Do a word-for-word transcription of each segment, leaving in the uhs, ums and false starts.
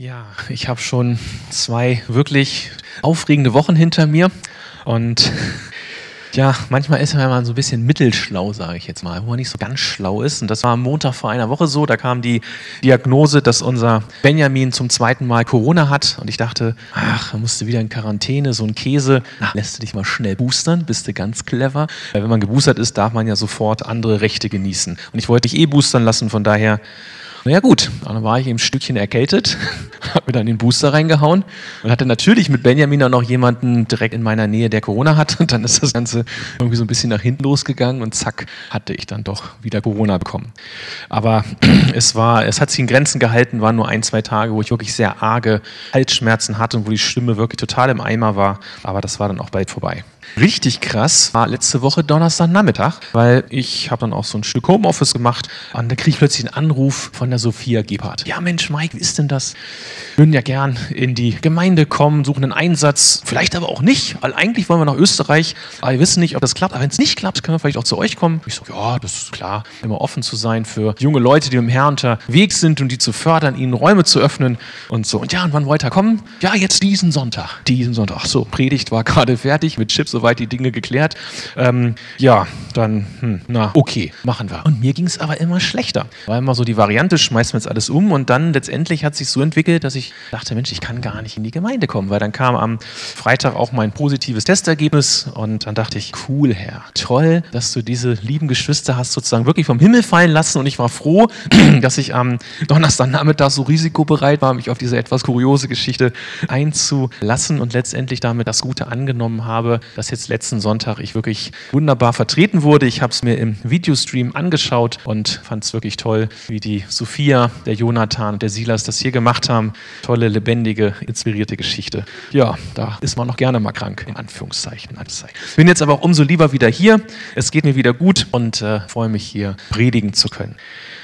Ja, ich habe schon zwei wirklich aufregende Wochen hinter mir und ja, manchmal ist man ja so ein bisschen mittelschlau, sage ich jetzt mal, wo man nicht so ganz schlau ist. Und das war am Montag vor einer Woche so, da kam die Diagnose, dass unser Benjamin zum zweiten Mal Corona hat. Und ich dachte, ach, er musste wieder in Quarantäne, so ein Käse. Na, lässt du dich mal schnell boostern, bist du ganz clever. Weil wenn man geboostert ist, darf man ja sofort andere Rechte genießen. Und ich wollte mich eh boostern lassen, von daher... Na ja gut, dann war ich eben ein Stückchen erkältet, habe mir dann den Booster reingehauen und hatte natürlich mit Benjamin auch noch jemanden direkt in meiner Nähe, der Corona hat. Und dann ist das Ganze irgendwie so ein bisschen nach hinten losgegangen und zack, hatte ich dann doch wieder Corona bekommen. Aber es war, es hat sich in Grenzen gehalten, waren nur ein, zwei Tage, wo ich wirklich sehr arge Halsschmerzen hatte und wo die Stimme wirklich total im Eimer war. Aber das war dann auch bald vorbei. Richtig krass war letzte Woche Donnerstagnachmittag, weil ich habe dann auch so ein Stück Homeoffice gemacht und da kriege ich plötzlich einen Anruf von der Sophia Gebhardt. Ja Mensch, Mike, wie ist denn das? Würden ja gern in die Gemeinde kommen, suchen einen Einsatz, vielleicht aber auch nicht, weil eigentlich wollen wir nach Österreich, aber wir wissen nicht, ob das klappt. Aber wenn es nicht klappt, können wir vielleicht auch zu euch kommen. Ich so, ja, das ist klar, immer offen zu sein für junge Leute, die mit dem Herrn unterwegs sind und die zu fördern, ihnen Räume zu öffnen und so. Und ja, und wann wollt ihr kommen? Ja, jetzt diesen Sonntag. Diesen Sonntag. Ach so, Predigt war gerade fertig, mit Chips soweit die Dinge geklärt. Ähm, ja, dann, hm, na, okay, machen wir. Und mir ging es aber immer schlechter. War immer so die Variante, schmeißen wir jetzt alles um und dann letztendlich hat sich so entwickelt, dass ich dachte, Mensch, ich kann gar nicht in die Gemeinde kommen, weil dann kam am Freitag auch mein positives Testergebnis und dann dachte ich, cool, Herr, toll, dass du diese lieben Geschwister hast sozusagen wirklich vom Himmel fallen lassen und ich war froh, dass ich am Donnerstagnachmittag so risikobereit war, mich auf diese etwas kuriose Geschichte einzulassen und letztendlich damit das Gute angenommen habe, dass jetzt letzten Sonntag ich wirklich wunderbar vertreten wurde. Ich habe es mir im Videostream angeschaut und fand es wirklich toll, wie die Sophia, der Jonathan und der Silas das hier gemacht haben. Tolle, lebendige, inspirierte Geschichte. Ja, da ist man noch gerne mal krank, in Anführungszeichen. Bin jetzt aber auch umso lieber wieder hier. Es geht mir wieder gut und äh, freue mich hier predigen zu können.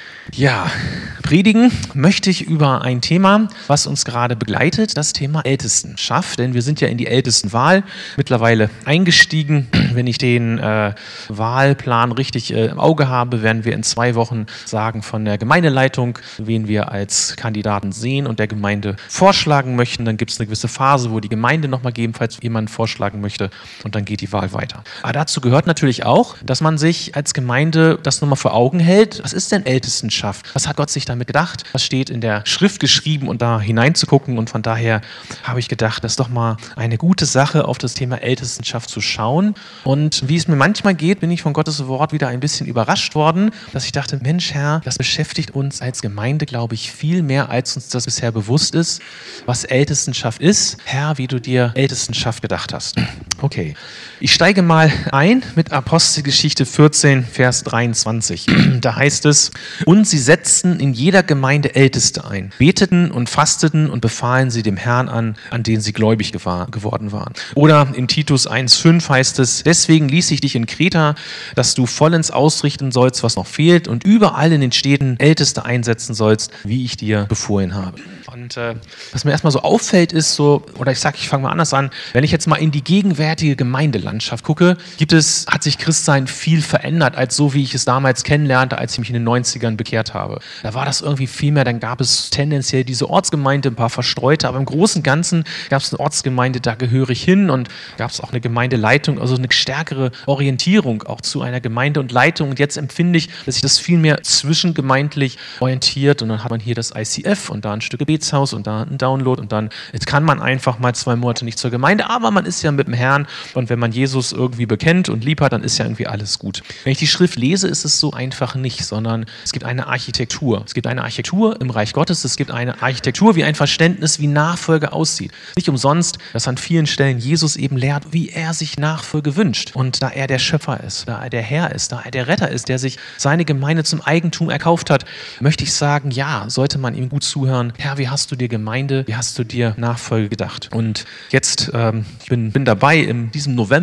Ja, predigen möchte ich über ein Thema, was uns gerade begleitet, das Thema Ältestenschaft, denn wir sind ja in die Ältestenwahl mittlerweile eingestiegen. Wenn ich den äh, Wahlplan richtig äh, im Auge habe, werden wir in zwei Wochen sagen von der Gemeindeleitung, wen wir als Kandidaten sehen und der Gemeinde vorschlagen möchten. Dann gibt es eine gewisse Phase, wo die Gemeinde nochmal gegebenenfalls jemanden vorschlagen möchte und dann geht die Wahl weiter. Aber dazu gehört natürlich auch, dass man sich als Gemeinde das nochmal vor Augen hält. Was ist denn Ältestenschaft? Was hat Gott sich damit gedacht? Was steht in der Schrift geschrieben und da hineinzugucken? Und von daher habe ich gedacht, das ist doch mal eine gute Sache, auf das Thema Ältestenschaft zu schauen. Und wie es mir manchmal geht, bin ich von Gottes Wort wieder ein bisschen überrascht worden, dass ich dachte, Mensch, Herr, das beschäftigt uns als Gemeinde, glaube ich, viel mehr, als uns das bisher bewusst ist, was Ältestenschaft ist. Herr, wie du dir Ältestenschaft gedacht hast. Okay, ich steige mal ein mit Apostelgeschichte vierzehn, Vers dreiundzwanzig. Da heißt es, und sie setzten in jeder Gemeinde Älteste ein, beteten und fasteten und befahlen sie dem Herrn an, an den sie gläubig gewahr, geworden waren. Oder in Titus eins fünf heißt es, deswegen ließ ich dich in Kreta, dass du vollends ausrichten sollst, was noch fehlt und überall in den Städten Älteste einsetzen sollst, wie ich dir befohlen habe. Und äh, was mir erstmal so auffällt ist so, oder ich sage, ich fange mal anders an, wenn ich jetzt mal in die gegenwärtige Gemeindelandschaft gucke, gibt es, hat sich Christsein viel verändert, als so wie ich es damals kennenlernte, als ich mich in den neunzigern bekehrt habe. Da war das irgendwie viel mehr, dann gab es tendenziell diese Ortsgemeinde, ein paar verstreute, aber im Großen und Ganzen gab es eine Ortsgemeinde, da gehöre ich hin und gab es auch eine Gemeindeleitung, also eine stärkere Orientierung auch zu einer Gemeinde und Leitung. Und jetzt empfinde ich, dass sich das viel mehr zwischengemeindlich orientiert und dann hat man hier das I C F und da ein Stück Gebetshaus und da ein Download und dann, jetzt kann man einfach mal zwei Monate nicht zur Gemeinde, aber man ist ja mit dem Herrn und wenn man Jesus irgendwie bekennt und lieb hat, dann ist ja irgendwie alles gut. Wenn ich die Schrift lese, ist es so einfach nicht, sondern es gibt eine Architektur. Es gibt eine Architektur im Reich Gottes, es gibt eine Architektur wie ein Verständnis, wie Nachfolge aussieht. Nicht umsonst, dass an vielen Stellen Jesus eben lehrt, wie er sich Nachfolge wünscht. Und da er der Schöpfer ist, da er der Herr ist, da er der Retter ist, der sich seine Gemeinde zum Eigentum erkauft hat, möchte ich sagen, ja, sollte man ihm gut zuhören. Herr, wie hast du dir Gemeinde, wie hast du dir Nachfolge gedacht? Und jetzt, ähm, ich bin, bin dabei, in diesem November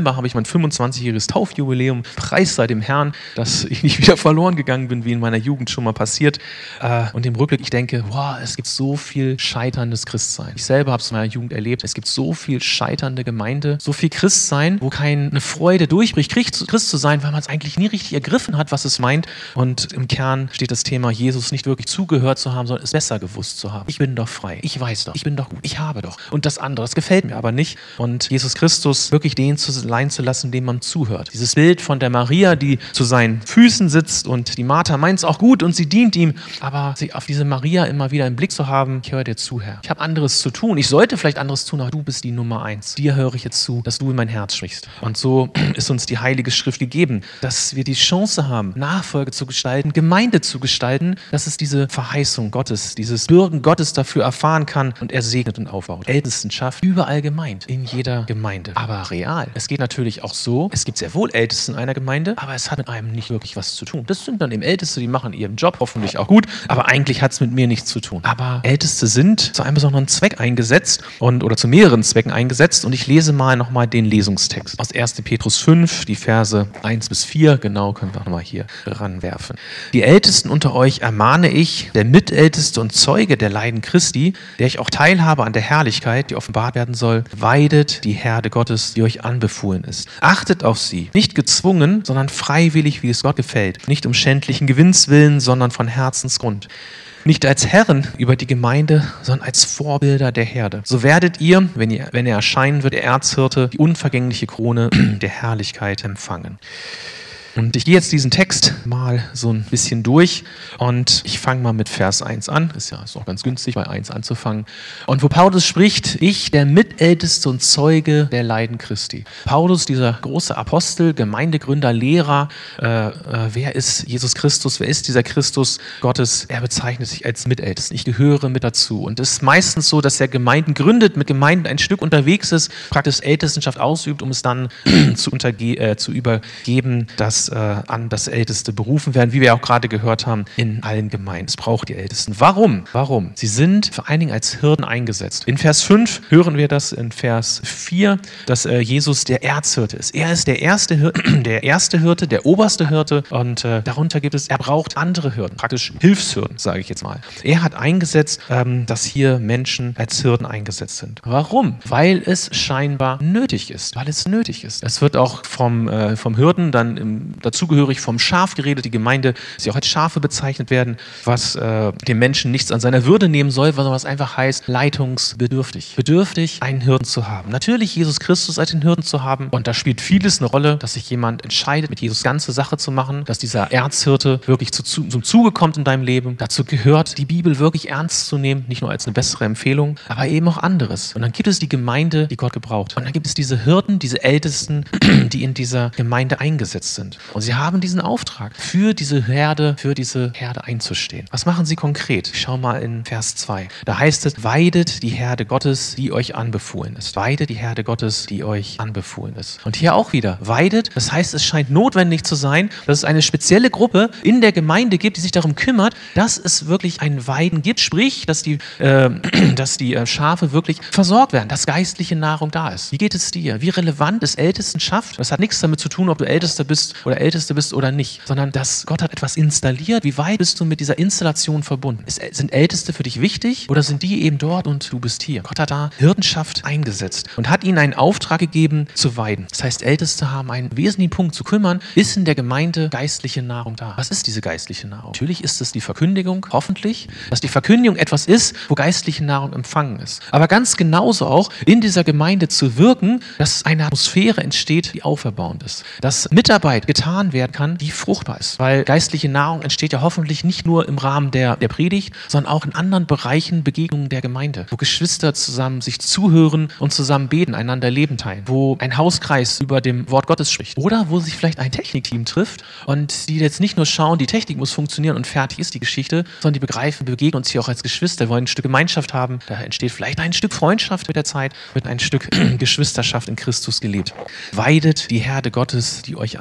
November habe ich mein fünfundzwanzigjähriges Taufjubiläum. Preis sei dem Herrn, dass ich nicht wieder verloren gegangen bin, wie in meiner Jugend schon mal passiert. Äh, und im Rückblick, ich denke, wow, es gibt so viel scheiterndes Christsein. Ich selber habe es in meiner Jugend erlebt. Es gibt so viel scheiternde Gemeinde, so viel Christsein, wo keine Freude durchbricht, Christ zu sein, weil man es eigentlich nie richtig ergriffen hat, was es meint. Und im Kern steht das Thema, Jesus nicht wirklich zugehört zu haben, sondern es besser gewusst zu haben. Ich bin doch frei. Ich weiß doch. Ich bin doch gut. Ich habe doch. Und das andere, das gefällt mir aber nicht. Und Jesus Christus wirklich den zu leihen zu lassen, dem man zuhört. Dieses Bild von der Maria, die zu seinen Füßen sitzt und die Martha meint es auch gut und sie dient ihm. Aber sie auf diese Maria immer wieder im Blick zu haben, ich höre dir zu, Herr. Ich habe anderes zu tun. Ich sollte vielleicht anderes tun, aber du bist die Nummer eins. Dir höre ich jetzt zu, dass du in mein Herz sprichst. Und so ist uns die Heilige Schrift gegeben, dass wir die Chance haben, Nachfolge zu gestalten, Gemeinde zu gestalten, dass es diese Verheißung Gottes, dieses Bürgen Gottes dafür erfahren kann und er segnet und aufbaut. Ältestenschaft überall gemeint, in jeder Gemeinde. Aber real. Es geht natürlich auch so, es gibt sehr wohl Ältesten einer Gemeinde, aber es hat mit einem nicht wirklich was zu tun. Das sind dann eben Älteste, die machen ihren Job, hoffentlich auch gut, aber eigentlich hat es mit mir nichts zu tun. Aber Älteste sind zu einem besonderen Zweck eingesetzt und oder zu mehreren Zwecken eingesetzt und ich lese mal nochmal den Lesungstext aus erster Petrus fünf, die Verse eins bis vier, genau, können wir auch nochmal hier ranwerfen. Die Ältesten unter euch ermahne ich, der Mitälteste und Zeuge der Leiden Christi, der ich auch teilhabe an der Herrlichkeit, die offenbart werden soll, weidet die Herde Gottes, die euch anbefohlen ist. Achtet auf sie, nicht gezwungen, sondern freiwillig, wie es Gott gefällt, nicht um schändlichen Gewinns willen, sondern von Herzensgrund. Nicht als Herren über die Gemeinde, sondern als Vorbilder der Herde. So werdet ihr, wenn ihr, wenn er erscheinen wird, der Erzhirte, die unvergängliche Krone der Herrlichkeit empfangen. Und ich gehe jetzt diesen Text mal so ein bisschen durch und ich fange mal mit Vers eins an. Ist ja ist auch ganz günstig, bei eins anzufangen. Und wo Paulus spricht, ich, der Mitälteste und Zeuge der Leiden Christi. Paulus, dieser große Apostel, Gemeindegründer, Lehrer, äh, äh, wer ist Jesus Christus, wer ist dieser Christus Gottes? Er bezeichnet sich als Mitältesten. Ich gehöre mit dazu. Und es ist meistens so, dass er Gemeinden gründet, mit Gemeinden ein Stück unterwegs ist, praktisch Ältestenschaft ausübt, um es dann zu, unterge- äh, zu übergeben, dass an das Älteste berufen werden, wie wir auch gerade gehört haben, in allen Gemeinden. Es braucht die Ältesten. Warum? Warum? Sie sind vor allen Dingen als Hirten eingesetzt. In Vers fünf hören wir das, in Vers vier, dass äh, Jesus der Erzhirte ist. Er ist der erste Hirte, der erste Hirte, der oberste Hirte und äh, darunter gibt es, er braucht andere Hirten, praktisch Hilfshirten, sage ich jetzt mal. Er hat eingesetzt, ähm, dass hier Menschen als Hirten eingesetzt sind. Warum? Weil es scheinbar nötig ist. Weil es nötig ist. Es wird auch vom, äh, vom Hirten dann im dazugehörig vom Schaf geredet, die Gemeinde, sie auch als Schafe bezeichnet werden, was äh, dem Menschen nichts an seiner Würde nehmen soll, sondern was einfach heißt, leitungsbedürftig. Bedürftig, einen Hirten zu haben. Natürlich Jesus Christus als den Hirten zu haben und da spielt vieles eine Rolle, dass sich jemand entscheidet, mit Jesus ganze Sache zu machen, dass dieser Erzhirte wirklich zu, zu, zum Zuge kommt in deinem Leben. Dazu gehört, die Bibel wirklich ernst zu nehmen, nicht nur als eine bessere Empfehlung, aber eben auch anderes. Und dann gibt es die Gemeinde, die Gott gebraucht. Und dann gibt es diese Hirten, diese Ältesten, die in dieser Gemeinde eingesetzt sind. Und sie haben diesen Auftrag, für diese Herde, für diese Herde einzustehen. Was machen sie konkret? Ich schau mal in Vers zwei. Da heißt es, weidet die Herde Gottes, die euch anbefohlen ist. Weidet die Herde Gottes, die euch anbefohlen ist. Und hier auch wieder, weidet, das heißt, es scheint notwendig zu sein, dass es eine spezielle Gruppe in der Gemeinde gibt, die sich darum kümmert, dass es wirklich ein Weiden gibt, sprich, dass die, äh, dass die äh, Schafe wirklich versorgt werden, dass geistliche Nahrung da ist. Wie geht es dir? Wie relevant ist Ältestenschaft? Das hat nichts damit zu tun, ob du Ältester bist oder Älteste bist oder nicht, sondern dass Gott hat etwas installiert. Wie weit bist du mit dieser Installation verbunden? Ist, sind Älteste für dich wichtig oder sind die eben dort und du bist hier? Gott hat da Hirtenschaft eingesetzt und hat ihnen einen Auftrag gegeben, zu weiden. Das heißt, Älteste haben einen wesentlichen Punkt zu kümmern. Ist in der Gemeinde geistliche Nahrung da? Was ist diese geistliche Nahrung? Natürlich ist es die Verkündigung, hoffentlich, dass die Verkündigung etwas ist, wo geistliche Nahrung empfangen ist. Aber ganz genauso auch in dieser Gemeinde zu wirken, dass eine Atmosphäre entsteht, die auferbauend ist. Dass Mitarbeit getan werden kann, die fruchtbar ist. Weil geistliche Nahrung entsteht ja hoffentlich nicht nur im Rahmen der, der Predigt, sondern auch in anderen Bereichen, Begegnungen der Gemeinde, wo Geschwister zusammen sich zuhören und zusammen beten, einander Leben teilen, wo ein Hauskreis über dem Wort Gottes spricht oder wo sich vielleicht ein Technikteam trifft und die jetzt nicht nur schauen, die Technik muss funktionieren und fertig ist die Geschichte, sondern die begreifen, wir begegnen uns hier auch als Geschwister, wollen ein Stück Gemeinschaft haben, da entsteht vielleicht ein Stück Freundschaft mit der Zeit, wird ein Stück Geschwisterschaft in Christus gelebt. Weidet die Herde Gottes, die euch anbefohlen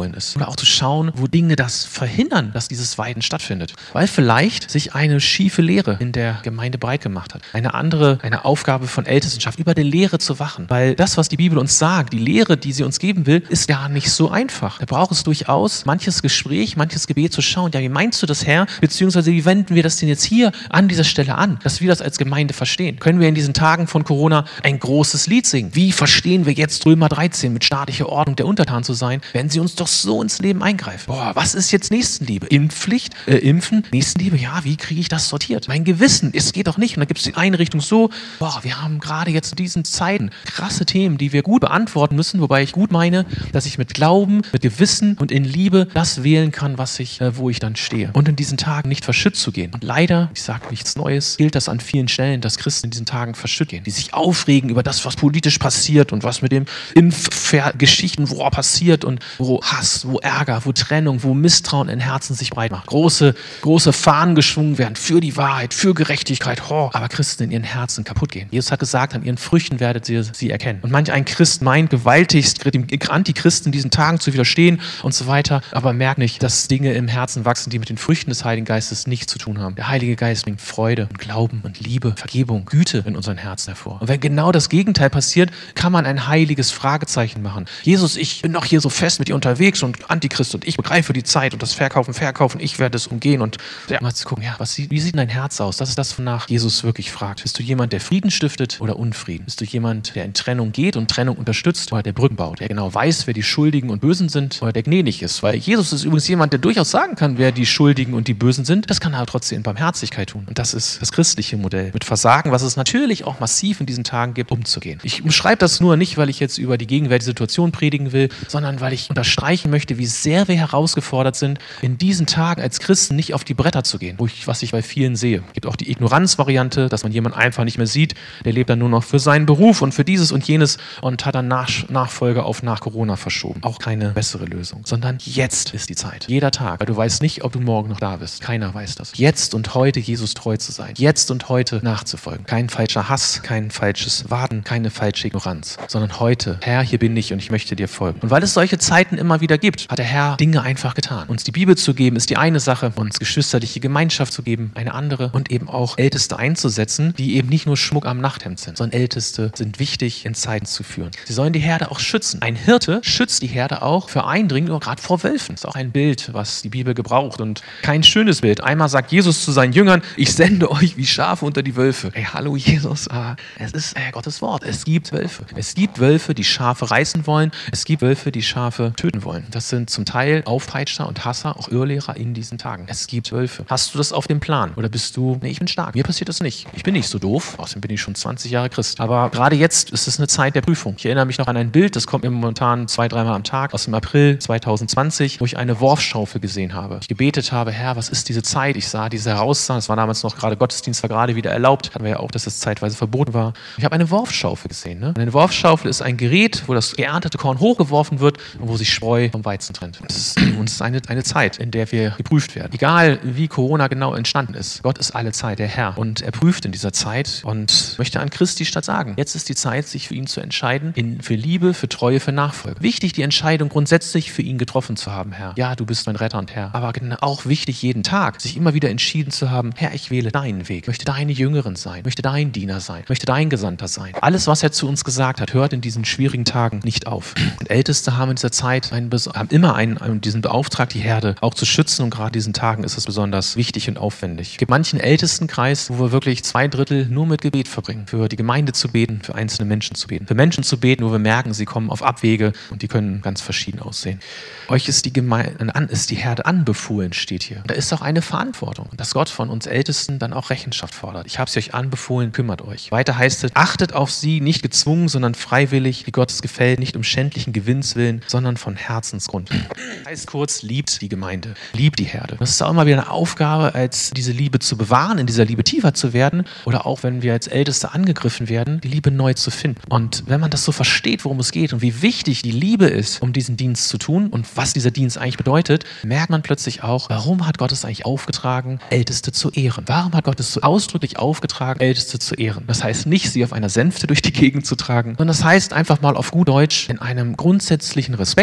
anbefohlen ist. Oder auch zu schauen, wo Dinge das verhindern, dass dieses Weiden stattfindet. Weil vielleicht sich eine schiefe Lehre in der Gemeinde breit gemacht hat. Eine andere, eine Aufgabe von Ältestenschaft, über die Lehre zu wachen. Weil das, was die Bibel uns sagt, die Lehre, die sie uns geben will, ist ja nicht so einfach. Da braucht es durchaus manches Gespräch, manches Gebet zu schauen. Ja, wie meinst du das, Herr? Beziehungsweise wie wenden wir das denn jetzt hier an dieser Stelle an, dass wir das als Gemeinde verstehen? Können wir in diesen Tagen von Corona ein großes Lied singen? Wie verstehen wir jetzt Römer dreizehn mit staatlicher Ordnung der Untertan zu sein, wenn sie uns doch so ins Leben eingreifen? Boah, was ist jetzt Nächstenliebe? Impfpflicht? Äh, impfen? Nächstenliebe? Ja, wie kriege ich das sortiert? Mein Gewissen, es geht doch nicht. Und da gibt es die eine Richtung so, boah, wir haben gerade jetzt in diesen Zeiten krasse Themen, die wir gut beantworten müssen, wobei ich gut meine, dass ich mit Glauben, mit Gewissen und in Liebe das wählen kann, was ich, äh, wo ich dann stehe. Und in diesen Tagen nicht verschütt zu gehen. Und leider, ich sage nichts Neues, gilt das an vielen Stellen, dass Christen in diesen Tagen verschütt gehen, die sich aufregen über das, was politisch passiert und was mit den Impfgeschichten, wo passiert und wo Hass, wo Ärger, wo Trennung, wo Misstrauen in Herzen sich breit macht. Große, große Fahnen geschwungen werden für die Wahrheit, für Gerechtigkeit, oh, aber Christen in ihren Herzen kaputt gehen. Jesus hat gesagt, an ihren Früchten werdet ihr sie erkennen. Und manch ein Christ meint gewaltigst, dem Antichristen in diesen Tagen zu widerstehen und so weiter, aber merkt nicht, dass Dinge im Herzen wachsen, die mit den Früchten des Heiligen Geistes nichts zu tun haben. Der Heilige Geist bringt Freude und Glauben und Liebe, Vergebung, Güte in unseren Herzen hervor. Und wenn genau das Gegenteil passiert, kann man ein heiliges Fragezeichen machen. Jesus, ich bin noch hier so fest mit dir unterwegs und Antichrist und ich begreife die Zeit und das Verkaufen, Verkaufen, ich werde es umgehen und ja, mal zu gucken, ja, was, wie sieht dein Herz aus? Das ist das, wonach Jesus wirklich fragt. Bist du jemand, der Frieden stiftet oder Unfrieden? Bist du jemand, der in Trennung geht und Trennung unterstützt oder der Brücken baut, der genau weiß, wer die Schuldigen und Bösen sind oder der gnädig ist? Weil Jesus ist übrigens jemand, der durchaus sagen kann, wer die Schuldigen und die Bösen sind. Das kann er trotzdem in Barmherzigkeit tun. Und das ist das christliche Modell. Mit Versagen, was es natürlich auch massiv in diesen Tagen gibt, umzugehen. Ich umschreibe das nur nicht, weil ich jetzt über die gegenwärtige Situation predigen will, sondern weil ich unterstreichen möchte, wie sehr wir herausgefordert sind, in diesen Tagen als Christen nicht auf die Bretter zu gehen, wo ich, was ich bei vielen sehe. Es gibt auch die Ignoranzvariante, dass man jemanden einfach nicht mehr sieht, der lebt dann nur noch für seinen Beruf und für dieses und jenes und hat dann nach, Nachfolge auf nach Corona verschoben. Auch keine bessere Lösung, sondern jetzt ist die Zeit. Jeder Tag, weil du weißt nicht, ob du morgen noch da bist. Keiner weiß das. Jetzt und heute Jesus treu zu sein. Jetzt und heute nachzufolgen. Kein falscher Hass, kein falsches Warten, keine falsche Ignoranz, sondern heute, Herr, hier bin ich und ich möchte dir folgen. Und weil es solche Zeiten immer wieder gibt, hat der Herr Dinge einfach getan. Uns die Bibel zu geben, ist die eine Sache, uns geschwisterliche Gemeinschaft zu geben, eine andere und eben auch Älteste einzusetzen, die eben nicht nur Schmuck am Nachthemd sind, sondern Älteste sind wichtig, in Zeiten zu führen. Sie sollen die Herde auch schützen. Ein Hirte schützt die Herde auch für Eindringlinge oder gerade vor Wölfen. Das ist auch ein Bild, was die Bibel gebraucht und kein schönes Bild. Einmal sagt Jesus zu seinen Jüngern, ich sende euch wie Schafe unter die Wölfe. Hey, hallo Jesus, ah, es ist äh, Gottes Wort. Es gibt Wölfe. Es gibt Wölfe, die Schafe reißen wollen. Es gibt Wölfe, die Schafe töten wollen. Das sind zum Teil Aufpeitscher und Hasser, auch Irrlehrer in diesen Tagen. Es gibt Wölfe. Hast du das auf dem Plan? Oder bist du, nee, ich bin stark. Mir passiert das nicht. Ich bin nicht so doof. Außerdem bin ich schon zwanzig Jahre Christ. Aber gerade jetzt ist es eine Zeit der Prüfung. Ich erinnere mich noch an ein Bild, das kommt mir momentan zwei, dreimal am Tag aus dem April zwanzig zwanzig, wo ich eine Worfschaufel gesehen habe. Ich gebetet habe, Herr, was ist diese Zeit? Ich sah diese Heraussagen. Das war damals noch gerade, Gottesdienst war gerade wieder erlaubt. Hatten wir ja auch, dass es zeitweise verboten war. Ich habe eine Worfschaufel gesehen. Ne? Eine Worfschaufel ist ein Gerät, wo das geerntete Korn hochgeworfen wird und wo sich Spreu vom Weizen trennt. Und es ist, und es ist eine, eine Zeit, in der wir geprüft werden. Egal, wie Corona genau entstanden ist. Gott ist alle Zeit der Herr. Und er prüft in dieser Zeit und möchte an Christi statt sagen, jetzt ist die Zeit, sich für ihn zu entscheiden, in, für Liebe, für Treue, für Nachfolge. Wichtig, die Entscheidung grundsätzlich für ihn getroffen zu haben, Herr. Ja, du bist mein Retter und Herr. Aber auch wichtig, jeden Tag, sich immer wieder entschieden zu haben, Herr, ich wähle deinen Weg. Möchte deine Jüngerin sein. Möchte dein Diener sein. Möchte dein Gesandter sein. Alles, was er zu uns gesagt hat, hört in diesen schwierigen Tagen nicht auf. Und Älteste haben in dieser Zeit einen, haben immer einen, einen, diesen Beauftrag, die Herde auch zu schützen. Und gerade in diesen Tagen ist es besonders wichtig und aufwendig. Es gibt manchen Ältestenkreis, wo wir wirklich zwei Drittel nur mit Gebet verbringen. Für die Gemeinde zu beten, für einzelne Menschen zu beten. Für Menschen zu beten, wo wir merken, sie kommen auf Abwege und die können ganz verschieden aussehen. Euch ist die, Geme- ist die Herde anbefohlen, steht hier. Und da ist auch eine Verantwortung, dass Gott von uns Ältesten dann auch Rechenschaft fordert. Ich habe sie euch anbefohlen, kümmert euch. Weiter heißt es, achtet auf sie, nicht gezwungen, sondern freiwillig, wie Gott es gefällt, nicht um schändlichen Gewinns willen, sondern von Herzensgrund. Heißt kurz, liebt die Gemeinde, liebt die Herde. Das ist auch immer wieder eine Aufgabe, als diese Liebe zu bewahren, in dieser Liebe tiefer zu werden oder auch, wenn wir als Älteste angegriffen werden, die Liebe neu zu finden. Und wenn man das so versteht, worum es geht und wie wichtig die Liebe ist, um diesen Dienst zu tun und was dieser Dienst eigentlich bedeutet, merkt man plötzlich auch, warum hat Gott es eigentlich aufgetragen, Älteste zu ehren? Warum hat Gott es so ausdrücklich aufgetragen, Älteste zu ehren? Das heißt nicht, sie auf einer Sänfte durch die Gegend zu tragen, sondern das heißt einfach mal auf gut Deutsch in einem grundsätzlichen Respekt. Und ich sage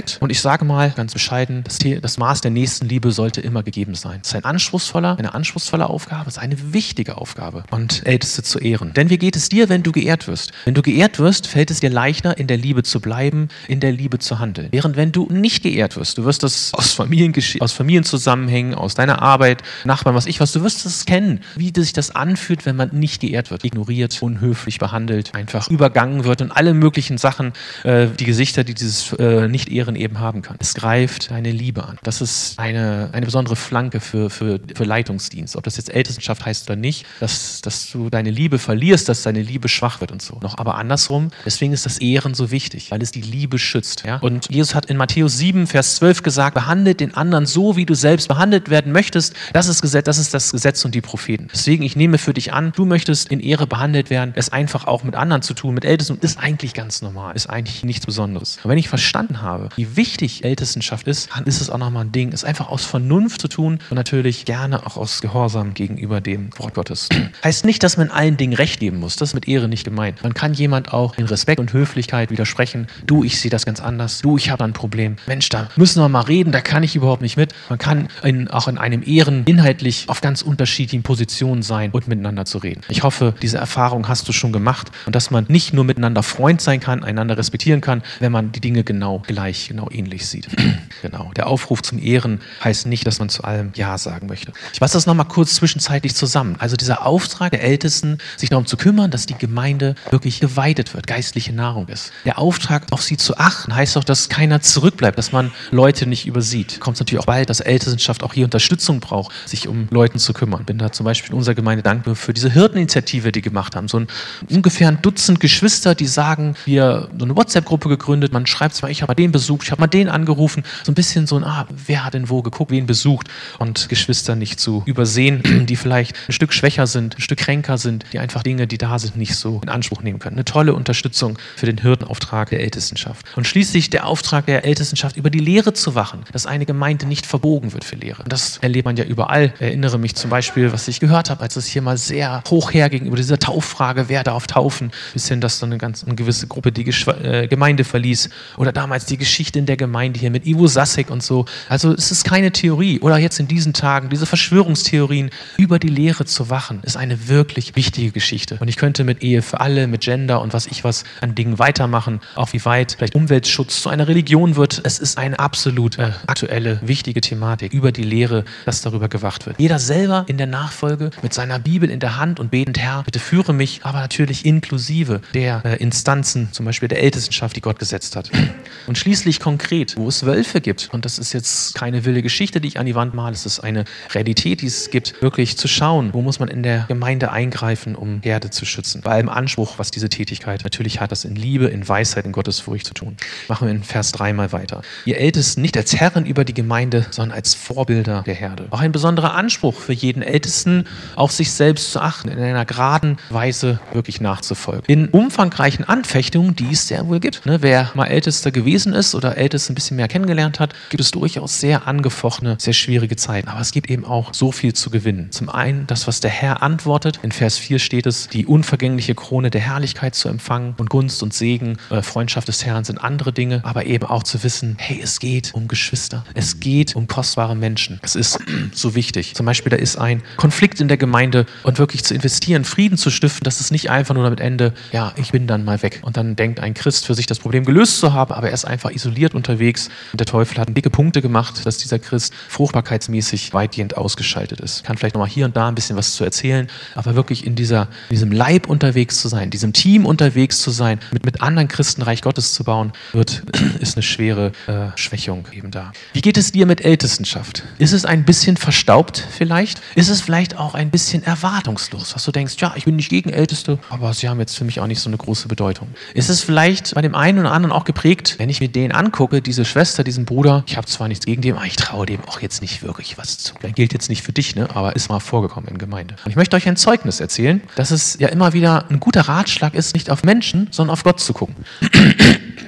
sage mal ganz bescheiden, das, das Maß der Nächstenliebe sollte immer gegeben sein. Es ist ein anspruchsvoller, eine anspruchsvolle Aufgabe, es ist eine wichtige Aufgabe und Älteste zu ehren. Denn wie geht es dir, wenn du geehrt wirst? Wenn du geehrt wirst, fällt es dir leichter, in der Liebe zu bleiben, in der Liebe zu handeln. Während wenn du nicht geehrt wirst, du wirst das aus, Familiengesch- aus Familienzusammenhängen, aus deiner Arbeit, Nachbarn, was ich was, du wirst es kennen, wie sich das anfühlt, wenn man nicht geehrt wird, ignoriert, unhöflich behandelt, einfach übergangen wird und alle möglichen Sachen, äh, die Gesichter, die dieses äh, Nicht-Ehren eben haben kann. Es greift deine Liebe an. Das ist eine, eine besondere Flanke für, für, für Leitungsdienst. Ob das jetzt Ältestenschaft heißt oder nicht, dass, dass du deine Liebe verlierst, dass deine Liebe schwach wird und so. Noch aber andersrum, deswegen ist das Ehren so wichtig, weil es die Liebe schützt. Ja? Und Jesus hat in Matthäus sieben, Vers zwölf gesagt, behandelt den anderen so, wie du selbst behandelt werden möchtest. Das ist, Gesetz, das ist das Gesetz und die Propheten. Deswegen, ich nehme für dich an, du möchtest in Ehre behandelt werden, es einfach auch mit anderen zu tun, mit Ältesten, ist eigentlich ganz normal, ist eigentlich nichts Besonderes. Und wenn ich verstanden habe, wie wichtig Ältestenschaft ist, dann ist es auch nochmal ein Ding, es einfach aus Vernunft zu tun und natürlich gerne auch aus Gehorsam gegenüber dem Wort Gottes. Heißt nicht, dass man in allen Dingen Recht geben muss, das ist mit Ehre nicht gemeint. Man kann jemand auch in Respekt und Höflichkeit widersprechen, du, ich sehe das ganz anders, du, ich habe ein Problem, Mensch, da müssen wir mal reden, da kann ich überhaupt nicht mit. Man kann in, auch in einem Ehren inhaltlich auf ganz unterschiedlichen Positionen sein und miteinander zu reden. Ich hoffe, diese Erfahrung hast du schon gemacht und dass man nicht nur miteinander Freund sein kann, einander respektieren kann, wenn man die Dinge genau gleich, genau ähnlich sieht. Genau. Der Aufruf zum Ehren heißt nicht, dass man zu allem Ja sagen möchte. Ich fasse das nochmal kurz zwischenzeitlich zusammen. Also dieser Auftrag der Ältesten, sich darum zu kümmern, dass die Gemeinde wirklich geweitet wird, geistliche Nahrung ist. Der Auftrag, auf sie zu achten, heißt auch, dass keiner zurückbleibt, dass man Leute nicht übersieht. Kommt natürlich auch bald, dass Ältestenschaft auch hier Unterstützung braucht, sich um Leuten zu kümmern. Bin da zum Beispiel in unserer Gemeinde dankbar für diese Hirteninitiative, die gemacht haben. So ein ungefähr ein Dutzend Geschwister, die sagen, wir so eine WhatsApp-Gruppe gegründet, man schreibt zwar, ich habe mal den besucht, ich habe mal den angerufen, so ein bisschen so ein, ah, wer hat denn wo geguckt, wen besucht und Geschwister nicht zu übersehen, die vielleicht ein Stück schwächer sind, ein Stück kränker sind, die einfach Dinge, die da sind, nicht so in Anspruch nehmen können. Eine tolle Unterstützung für den Hirtenauftrag der Ältestenschaft. Und schließlich der Auftrag der Ältestenschaft, über die Lehre zu wachen, dass eine Gemeinde nicht verbogen wird für Lehre. Und das erlebt man ja überall. Ich erinnere mich zum Beispiel, was ich gehört habe, als es hier mal sehr hoch herging über diese Tauffrage, wer darf taufen, bis hin, dass dann eine ganz eine gewisse Gruppe die Geschw- äh, Gemeinde verließ. Oder damals die Geschichte in der Gemeinde hier mit Ivo Sasek und so. Also es ist keine Theorie. Oder jetzt in diesen Tagen, diese Verschwörungstheorien, über die Lehre zu wachen, ist eine wirklich wichtige Geschichte. Und ich könnte mit Ehe für alle, mit Gender und was ich was an Dingen weitermachen, auch wie weit vielleicht Umweltschutz zu einer Religion wird. Es ist eine absolut äh, aktuelle, wichtige Thematik über die Lehre, dass darüber gewacht wird. Jeder selber in der Nachfolge mit seiner Bibel in der Hand und betend, Herr, bitte führe mich, aber natürlich inklusive der äh, Instanzen, zum Beispiel der Ältestenschaft, die Gott gesetzt hat. Und schließlich konkret, wo es Wölfe gibt, und das ist jetzt keine wilde Geschichte, die ich an die Wand male, es ist eine Realität, die es gibt, wirklich zu schauen, wo muss man in der Gemeinde eingreifen, um Herde zu schützen. Bei allem Anspruch, was diese Tätigkeit natürlich hat, das in Liebe, in Weisheit, in Gottesfurcht zu tun. Machen wir in Vers drei mal weiter. Ihr Ältesten nicht als Herren über die Gemeinde, sondern als Vorbilder der Herde. Auch ein besonderer Anspruch für jeden Ältesten, auf sich selbst zu achten, in einer geraden Weise wirklich nachzufolgen. In umfangreichen Anfechtungen, die es sehr wohl gibt. Ne, wer mal Ältester gewesen ist oder Älteste ein bisschen mehr kennengelernt hat, gibt es durchaus sehr angefochtene, sehr schwierige Zeiten. Aber es gibt eben auch so viel zu gewinnen. Zum einen das, was der Herr antwortet. In Vers vier steht es, die unvergängliche Krone der Herrlichkeit zu empfangen und Gunst und Segen, äh, Freundschaft des Herrn sind andere Dinge, aber eben auch zu wissen, hey, es geht um Geschwister. Es geht um kostbare Menschen. Es ist so wichtig. Zum Beispiel, da ist ein Konflikt in der Gemeinde und wirklich zu investieren, Frieden zu stiften, dass es nicht einfach nur damit endet, ja, ich bin dann mal weg. Und dann denkt ein Christ für sich das Problem gelöst zu haben, aber er ist einfach isoliert unterwegs und der Teufel hat dicke Punkte gemacht, dass dieser Christ fruchtbarkeitsmäßig weitgehend ausgeschaltet ist. Ich kann vielleicht nochmal hier und da ein bisschen was zu erzählen, aber wirklich in dieser, in diesem Leib unterwegs zu sein, diesem Team unterwegs zu sein, mit, mit anderen Christen Reich Gottes zu bauen, wird, ist eine schwere äh, Schwächung eben da. Wie geht es dir mit Ältestenschaft? Ist es ein bisschen verstaubt vielleicht? Ist es vielleicht auch ein bisschen erwartungslos, was du denkst, ja, ich bin nicht gegen Älteste, aber sie haben jetzt für mich auch nicht so eine große Bedeutung. Ist es vielleicht bei dem einen oder anderen auch geprägt, wenn ich mir den angucke, diese Schwester, diesen Bruder, ich habe zwar nichts gegen den, aber ich traue dem auch jetzt nicht wirklich was zu. Das gilt jetzt nicht für dich, ne? Aber ist mal vorgekommen in Gemeinde. Und ich möchte euch ein Zeugnis erzählen, dass es ja immer wieder ein guter Ratschlag ist, nicht auf Menschen, sondern auf Gott zu gucken.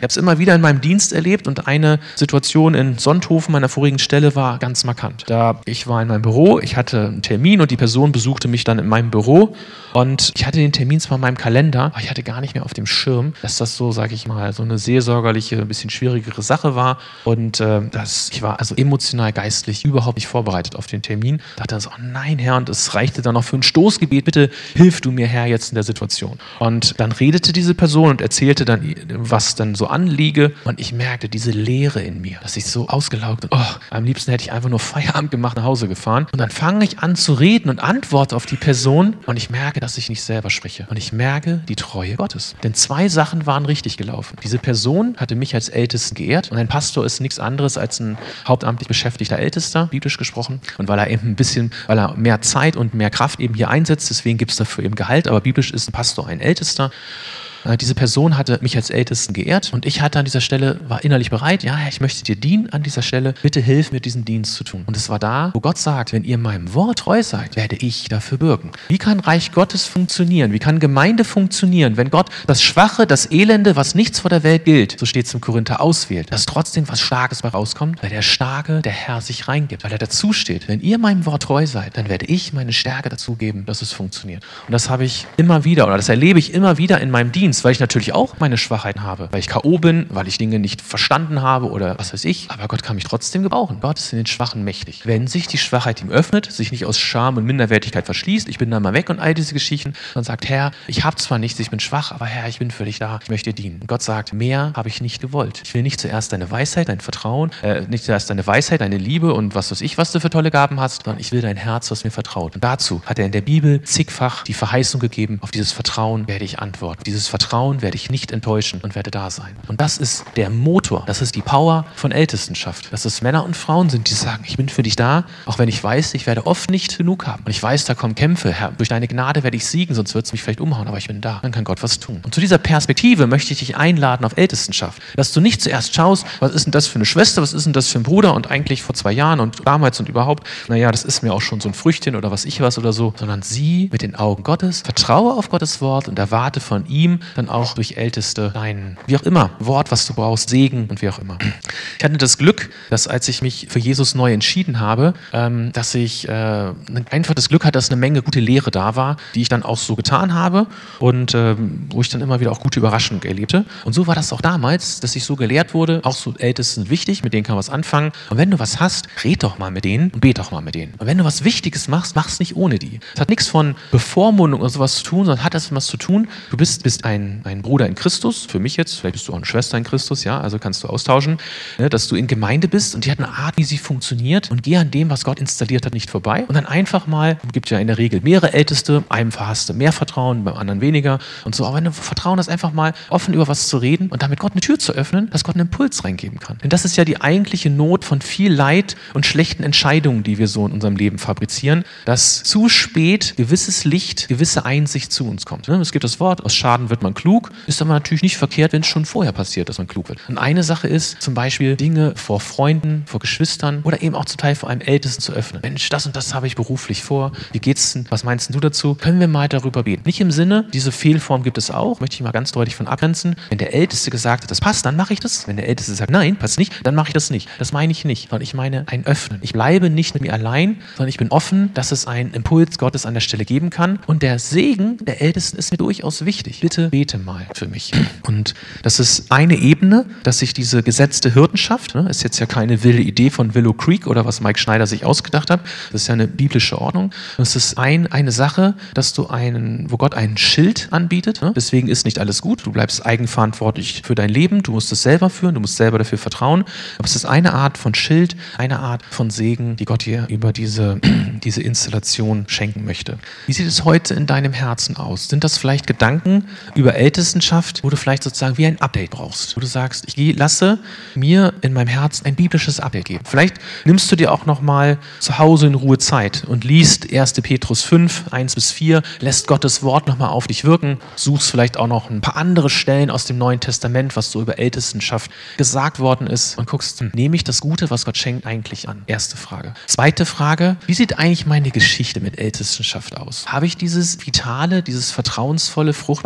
habe es immer wieder in meinem Dienst erlebt und eine Situation in Sonthofen, meiner vorigen Stelle, war ganz markant. Da ich war in meinem Büro, ich hatte einen Termin und die Person besuchte mich dann in meinem Büro und ich hatte den Termin zwar in meinem Kalender, aber ich hatte gar nicht mehr auf dem Schirm, dass das so, sage ich mal, so eine seelsorgerliche, ein bisschen schwierigere Sache war und äh, das, ich war also emotional, geistlich überhaupt nicht vorbereitet auf den Termin. Da dachte ich so, oh nein, Herr, und es reichte dann noch für ein Stoßgebet, bitte hilf du mir, Herr, jetzt in der Situation. Und dann redete diese Person und erzählte dann, was dann so anliege und ich merkte diese Leere in mir, dass ich so ausgelaugt und oh, am liebsten hätte ich einfach nur Feierabend gemacht, nach Hause gefahren und dann fange ich an zu reden und antworte auf die Person und ich merke, dass ich nicht selber spreche und ich merke die Treue Gottes. Denn zwei Sachen waren richtig gelaufen. Diese Person hatte mich als Ältesten geehrt und ein Pastor ist nichts anderes als ein hauptamtlich beschäftigter Ältester, biblisch gesprochen. Und weil er eben ein bisschen, weil er mehr Zeit und mehr Kraft eben hier einsetzt, deswegen gibt es dafür eben Gehalt, aber biblisch ist ein Pastor ein Ältester. Diese Person hatte mich als Ältesten geehrt und ich hatte an dieser Stelle, war innerlich bereit, ja, ich möchte dir dienen an dieser Stelle, bitte hilf mir, diesen Dienst zu tun. Und es war da, wo Gott sagt, wenn ihr meinem Wort treu seid, werde ich dafür bürgen. Wie kann Reich Gottes funktionieren? Wie kann Gemeinde funktionieren, wenn Gott das Schwache, das Elende, was nichts vor der Welt gilt, so steht es im Korinther, auswählt, dass trotzdem was Starkes bei rauskommt, weil der Starke, der Herr, sich reingibt, weil er dazu steht. Wenn ihr meinem Wort treu seid, dann werde ich meine Stärke dazu geben, dass es funktioniert. Und das habe ich immer wieder, oder das erlebe ich immer wieder in meinem Dienst, weil ich natürlich auch meine Schwachheiten habe, weil ich K O bin, weil ich Dinge nicht verstanden habe oder was weiß ich, aber Gott kann mich trotzdem gebrauchen. Gott ist in den Schwachen mächtig. Wenn sich die Schwachheit ihm öffnet, sich nicht aus Scham und Minderwertigkeit verschließt, ich bin dann mal weg und all diese Geschichten, dann sagt, Herr, ich habe zwar nichts, ich bin schwach, aber Herr, ich bin für dich da, ich möchte dir dienen. Und Gott sagt, mehr habe ich nicht gewollt. Ich will nicht zuerst deine Weisheit, dein Vertrauen, äh, nicht zuerst deine Weisheit, deine Liebe und was weiß ich, was du für tolle Gaben hast, sondern ich will dein Herz, was mir vertraut. Und dazu hat er in der Bibel zigfach die Verheißung gegeben, auf dieses Vertrauen werde ich antworten. Dieses Vertrauen werde ich nicht enttäuschen und werde da sein. Und das ist der Motor, das ist die Power von Ältestenschaft. Dass es Männer und Frauen sind, die sagen, ich bin für dich da, auch wenn ich weiß, ich werde oft nicht genug haben. Und ich weiß, da kommen Kämpfe, Herr, durch deine Gnade werde ich siegen, sonst wird es mich vielleicht umhauen, aber ich bin da. Dann kann Gott was tun. Und zu dieser Perspektive möchte ich dich einladen auf Ältestenschaft. Dass du nicht zuerst schaust, was ist denn das für eine Schwester, was ist denn das für ein Bruder und eigentlich vor zwei Jahren und damals und überhaupt, naja, das ist mir auch schon so ein Früchtchen oder was ich was oder so, sondern sieh mit den Augen Gottes, vertraue auf Gottes Wort und erwarte von ihm dann auch durch Älteste dein, wie auch immer, Wort, was du brauchst, Segen und wie auch immer. Ich hatte das Glück, dass als ich mich für Jesus neu entschieden habe, ähm, dass ich äh, einfach das Glück hatte, dass eine Menge gute Lehre da war, die ich dann auch so getan habe und ähm, wo ich dann immer wieder auch gute Überraschungen erlebte. Und so war das auch damals, dass ich so gelehrt wurde, auch so Ältesten sind wichtig, mit denen kann man was anfangen. Und wenn du was hast, red doch mal mit denen und bet doch mal mit denen. Und wenn du was Wichtiges machst, mach's nicht ohne die. Es hat nichts von Bevormundung oder sowas zu tun, sondern hat das was zu tun. Du bist, bist ein, ein Bruder in Christus, für mich jetzt, vielleicht bist du auch eine Schwester in Christus, ja, also kannst du austauschen, ne, dass du in Gemeinde bist und die hat eine Art, wie sie funktioniert und geh an dem, was Gott installiert hat, nicht vorbei und dann einfach mal, gibt ja in der Regel mehrere Älteste, einem hast du mehr Vertrauen, beim anderen weniger und so, aber wenn du Vertrauen hast, einfach mal offen über was zu reden und damit Gott eine Tür zu öffnen, dass Gott einen Impuls reingeben kann. Denn das ist ja die eigentliche Not von viel Leid und schlechten Entscheidungen, die wir so in unserem Leben fabrizieren, dass zu spät gewisses Licht, gewisse Einsicht zu uns kommt. Es gibt das Wort, aus Schaden wird man klug, ist aber natürlich nicht verkehrt, wenn es schon vorher passiert, dass man klug wird. Und eine Sache ist zum Beispiel Dinge vor Freunden, vor Geschwistern oder eben auch zum Teil vor einem Ältesten zu öffnen. Mensch, das und das habe ich beruflich vor. Wie geht's denn? Was meinst du dazu? Können wir mal darüber beten? Nicht im Sinne, diese Fehlform gibt es auch, möchte ich mal ganz deutlich von abgrenzen. Wenn der Älteste gesagt hat, das passt, dann mache ich das. Wenn der Älteste sagt, nein, passt nicht, dann mache ich das nicht. Das meine ich nicht, sondern ich meine ein Öffnen. Ich bleibe nicht mit mir allein, sondern ich bin offen, dass es einen Impuls Gottes an der Stelle geben kann. Und der Segen der Ältesten ist mir durchaus wichtig. Bitte bete mal für mich. Und das ist eine Ebene, dass sich diese gesetzte Hirtenschaft, ne, ist jetzt ja keine wilde Idee von Willow Creek oder was Mike Schneider sich ausgedacht hat, das ist ja eine biblische Ordnung. Das ist ein, eine Sache, dass du einen, wo Gott einen Schild anbietet, ne? Deswegen ist nicht alles gut, du bleibst eigenverantwortlich für dein Leben, du musst es selber führen, du musst selber dafür vertrauen, aber es ist eine Art von Schild, eine Art von Segen, die Gott dir über diese, diese Installation schenken möchte. Wie sieht es heute in deinem Herzen aus? Sind das vielleicht Gedanken über Ältestenschaft, wo du vielleicht sozusagen wie ein Update brauchst, wo du sagst, ich lasse mir in meinem Herzen ein biblisches Update geben. Vielleicht nimmst du dir auch nochmal zu Hause in Ruhe Zeit und liest erster Petrus fünf, eins bis vier, lässt Gottes Wort nochmal auf dich wirken, suchst vielleicht auch noch ein paar andere Stellen aus dem Neuen Testament, was so über Ältestenschaft gesagt worden ist und guckst, hm, nehme ich das Gute, was Gott schenkt, eigentlich an? Erste Frage. Zweite Frage, wie sieht eigentlich meine Geschichte mit Ältestenschaft aus? Habe ich dieses vitale, dieses vertrauensvolle, fruchtbare Verhältnis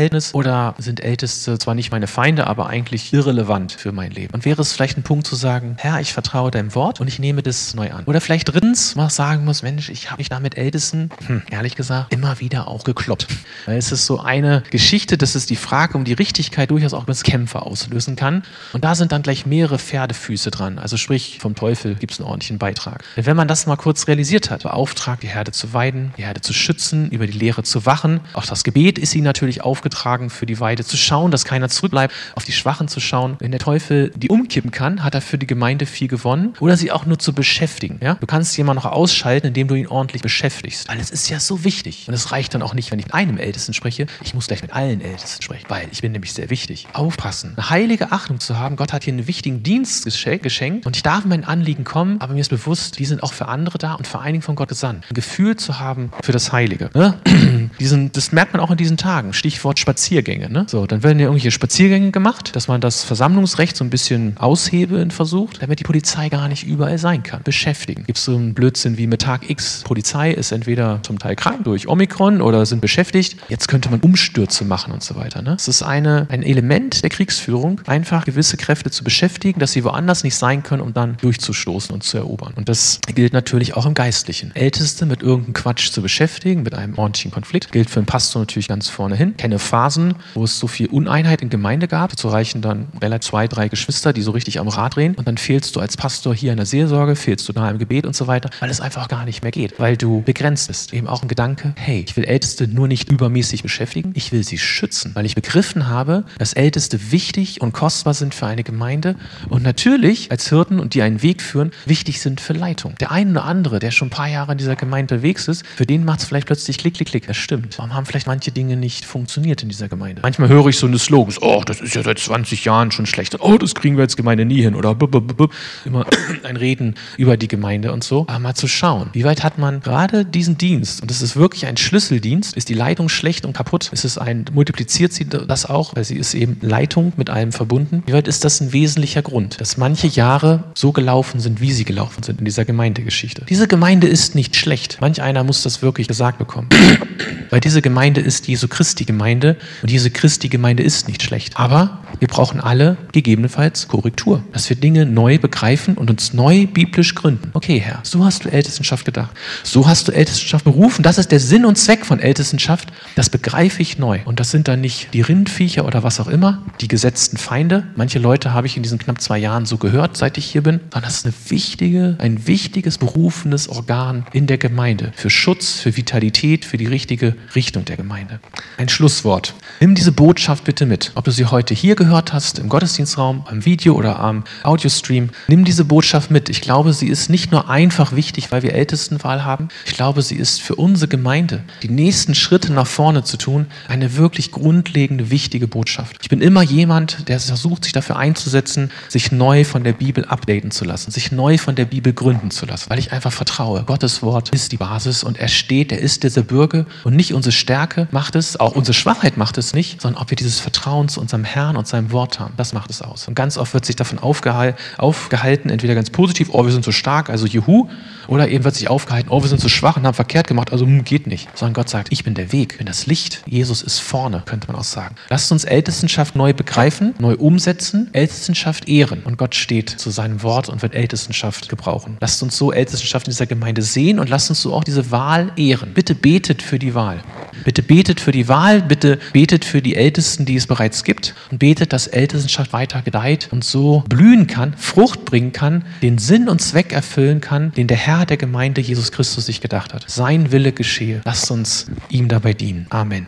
Verhältnis oder sind Älteste zwar nicht meine Feinde, aber eigentlich irrelevant für mein Leben? Und wäre es vielleicht ein Punkt zu sagen, Herr, ich vertraue deinem Wort und ich nehme das neu an. Oder vielleicht drittens, mal sagen muss, Mensch, ich habe mich da mit Ältesten, hm, ehrlich gesagt, immer wieder auch gekloppt. Weil es ist so eine Geschichte, dass es die Frage um die Richtigkeit durchaus auch das Kämpfe auslösen kann. Und da sind dann gleich mehrere Pferdefüße dran. Also sprich, vom Teufel gibt es einen ordentlichen Beitrag. Denn wenn man das mal kurz realisiert hat, beauftragt, die Herde zu weiden, die Herde zu schützen, über die Lehre zu wachen. Auch das Gebet ist ihnen natürlich aufgetragen, für die Weide zu schauen, dass keiner zurückbleibt, auf die Schwachen zu schauen. Wenn der Teufel die umkippen kann, hat er für die Gemeinde viel gewonnen. Oder sie auch nur zu beschäftigen. Ja? Du kannst jemanden noch ausschalten, indem du ihn ordentlich beschäftigst. Weil es ist ja so wichtig. Und es reicht dann auch nicht, wenn ich mit einem Ältesten spreche. Ich muss gleich mit allen Ältesten sprechen, weil ich bin nämlich sehr wichtig. Aufpassen. Eine heilige Achtung zu haben. Gott hat hier einen wichtigen Dienst geschenkt und ich darf mein Anliegen kommen, aber mir ist bewusst, die sind auch für andere da und vor allen Dingen von Gott gesandt. Ein Gefühl zu haben für das Heilige. Ne? Diesen, das merkt man auch in diesen Tagen. Stichwort Spaziergänge. Ne? So, dann werden ja irgendwelche Spaziergänge gemacht, dass man das Versammlungsrecht so ein bisschen aushebeln versucht, damit die Polizei gar nicht überall sein kann. Beschäftigen. Gibt es so einen Blödsinn wie mit Tag X. Polizei ist entweder zum Teil krank durch Omikron oder sind beschäftigt. Jetzt könnte man Umstürze machen und so weiter. Ne? Es ist eine, ein Element der Kriegsführung, einfach gewisse Kräfte zu beschäftigen, dass sie woanders nicht sein können, um dann durchzustoßen und zu erobern. Und das gilt natürlich auch im Geistlichen. Älteste mit irgendeinem Quatsch zu beschäftigen, mit einem ordentlichen Konflikt, gilt für einen Pastor natürlich ganz vorne hin. Ich kenne Phasen, wo es so viel Uneinheit in Gemeinde gab. Dazu reichen dann relativ zwei, drei Geschwister, die so richtig am Rad drehen. Und dann fehlst du als Pastor hier in der Seelsorge, fehlst du da im Gebet und so weiter, weil es einfach gar nicht mehr geht, weil du begrenzt bist. Eben auch ein Gedanke, hey, ich will Älteste nur nicht übermäßig beschäftigen, ich will sie schützen, weil ich begriffen habe, dass Älteste wichtig und kostbar sind für eine Gemeinde und natürlich als Hirten und die einen Weg führen, wichtig sind für Leitung. Der eine oder andere, der schon ein paar Jahre in dieser Gemeinde unterwegs ist, für den macht es vielleicht plötzlich klick, klick, klick. Das stimmt. Warum haben vielleicht manche Dinge nicht funktioniert in dieser Gemeinde? Manchmal höre ich so eine Slogans, oh, das ist ja seit zwanzig Jahren schon schlecht. Oh, das kriegen wir als Gemeinde nie hin. Oder bub, bub, bub. Immer ein Reden über die Gemeinde und so. Aber mal zu schauen, wie weit hat man gerade diesen Dienst, und das ist wirklich ein Schlüsseldienst, ist die Leitung schlecht und kaputt? Ist es ein, multipliziert sie das auch, weil sie ist eben Leitung mit allem verbunden? Wie weit ist das ein wesentlicher Grund, dass manche Jahre so gelaufen sind, wie sie gelaufen sind in dieser Gemeindegeschichte? Diese Gemeinde ist nicht schlecht. Manch einer muss das wirklich gesagt bekommen. Weil diese Gemeinde ist Jesu Christi Gemeinde und diese Christi Gemeinde ist nicht schlecht. Aber wir brauchen alle gegebenenfalls Korrektur, dass wir Dinge neu begreifen und uns neu biblisch gründen. Okay, Herr, so hast du Ältestenschaft gedacht. So hast du Ältestenschaft berufen. Das ist der Sinn und Zweck von Ältestenschaft. Das begreife ich neu. Und das sind dann nicht die Rindviecher oder was auch immer, die gesetzten Feinde. Manche Leute habe ich in diesen knapp zwei Jahren so gehört, seit ich hier bin. Sondern das ist eine wichtige, ein wichtiges berufenes Organ in der Gemeinde. Für Schutz, für Vitalität, für die richtige Richtung der Gemeinde. Ein Schlusswort. Nimm diese Botschaft bitte mit. Ob du sie heute hier gehört hast, im Gottesdienstraum, am Video oder am Audiostream, nimm diese Botschaft mit. Ich glaube, sie ist nicht nur einfach wichtig, weil wir Ältestenwahl haben. Ich glaube, sie ist für unsere Gemeinde, die nächsten Schritte nach vorne zu tun, eine wirklich grundlegende, wichtige Botschaft. Ich bin immer jemand, der versucht, sich dafür einzusetzen, sich neu von der Bibel updaten zu lassen, sich neu von der Bibel gründen zu lassen, weil ich einfach vertraue. Gottes Wort ist die Basis und er steht, er ist dieser Bürger und nicht unsere Stärke macht es, auch unsere Schwachheit macht es nicht, sondern ob wir dieses Vertrauen zu unserem Herrn und seinem Wort haben, das macht es aus. Und ganz oft wird sich davon aufgehal- aufgehalten, entweder ganz positiv, oh, wir sind so stark, also juhu, oder eben wird sich aufgehalten, oh, wir sind so schwach und haben verkehrt gemacht, also hm, geht nicht. Sondern Gott sagt, ich bin der Weg, ich bin das Licht, Jesus ist vorne, könnte man auch sagen. Lasst uns Ältestenschaft neu begreifen, neu umsetzen, Ältestenschaft ehren. Und Gott steht zu seinem Wort und wird Ältestenschaft gebrauchen. Lasst uns so Ältestenschaft in dieser Gemeinde sehen und lasst uns so auch diese Wahl ehren. Bitte betet für die Wahl. Bitte betet für die Wahl, bitte betet für die Ältesten, die es bereits gibt und betet, dass Ältestenschaft weiter gedeiht und so blühen kann, Frucht bringen kann, den Sinn und Zweck erfüllen kann, den der Herr der Gemeinde Jesus Christus sich gedacht hat. Sein Wille geschehe. Lasst uns ihm dabei dienen. Amen.